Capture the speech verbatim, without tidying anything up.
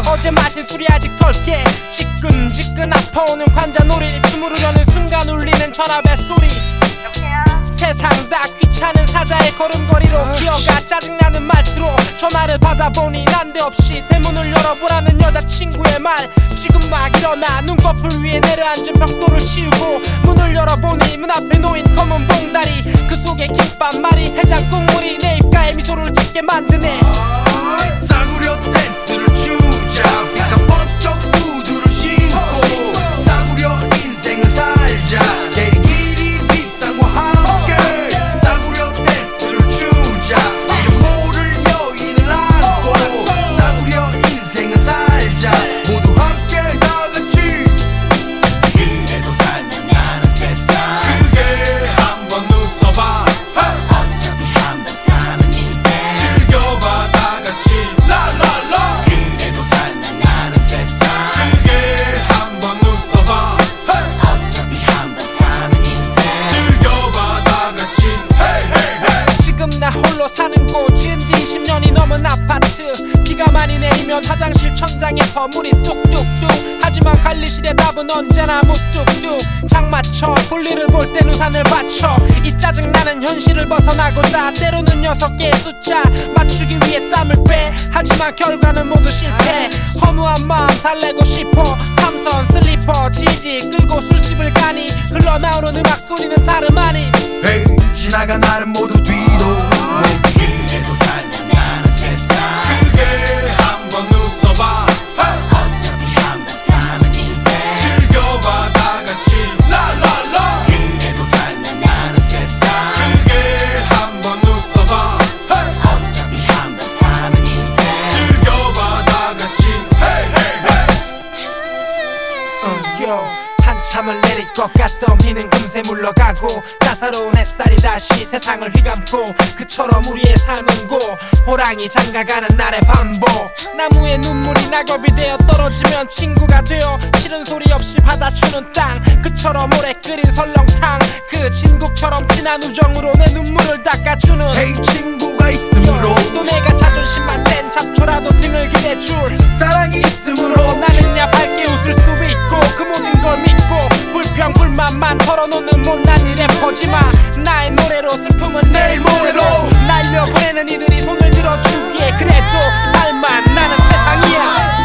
어제 마신 술이 아직 덜게 지끈지끈 아파오는 관자놀이 춤을 흐르는 순간 울리는 전화벨 소리. 세상 다 귀찮은 사자의 걸음걸이로 기어가 짜증나는 말투로 전화를 받아보니 난데없이 대문을 열어보라는 여자친구의 말. 지금 막 일어나 눈꺼풀 위에 내려앉은 벽돌을 치우고 문을 열어보니 문 앞에 놓인 검은 봉다리, 그 속에 김밥 말이 해장국물이 내 입가에 미소를 짓게 만드네. 싸구려 댄스를 추자 빛과 번쩍 구두를 신고 싸구려 인생을 살자 대리기리 비상과 함께. 싸구려 댄스를 추자 이름 모를 여인을 안고 싸구려 인생을 살자 모두 함께 다같이. 그래도 살면 나는 세상 크게 한번 웃어봐. 어차피 한 번 사는 인생 즐겨봐 다같이 라라라. 그래도 살면 나는 세상 크게 한번 웃어봐. 어차피 한 번 사는 인생 즐겨봐 다같이 헤이 헤이 헤이. 지금 나 홀로 사는 곳 지은 지 이십 년이 넘은 아파트. 비가 많이 내리면 화장실 천장에서 물이 뚝뚝뚝. 하지만 관리실의 답은 언제나 묵뚝뚝. 장마철 볼일을 볼 땐 우산을 받쳐. 이 짜증나는 현실을 벗어나고자 때로는 여섯 개의 숫자 맞추기 위해 땀을 빼. 하지만 결과는 모두 실패. 허무한 마음 달래고 싶어. 삼선 슬리퍼 지지 끌고 술집을 가니 흘러나오는 음악 소리는 다름 아닌 헤이 지나간 날은 모두 뒤로. 그래도 살면 나는 세상 크게 한번 웃어봐. 어차피 한 번 사는 인생 즐겨봐 다같이 라라라. 그래도 살면 나는 세상 크게 한번 웃어봐. 어차피 한 번 사는 인생 즐겨봐 다같이 헤이 헤이 헤이. 요 한참을 내릴 것 같던 비는 금세 물러가고 따사로운 햇살이 다시 세상을 휘감고 그처럼 우리의 삶은 고 호랑이 장가가는 날의 반복. 나무에 눈물이 낙엽이 되어 떨어지면 친구가 되어 싫은 소리 없이 받아주는 땅. 그처럼 오래 끓인 설렁탕 그 진국처럼 진한 우정으로 내 눈물을 닦아주는 헤이 친구가 있으므로 또 내가 자존심만 센 잡초라도 등을 기대줄 사랑이 있으므로 나는야 밝게 웃을 수 있고 그 모든 걸 믿고 불평 불만만 털어놓는 못난 이 래퍼지만 나의 노래로 슬픔은 내일 모레로 날려보내는 이들이 손을 들어주기에 그래도 살만 나는 세상이야.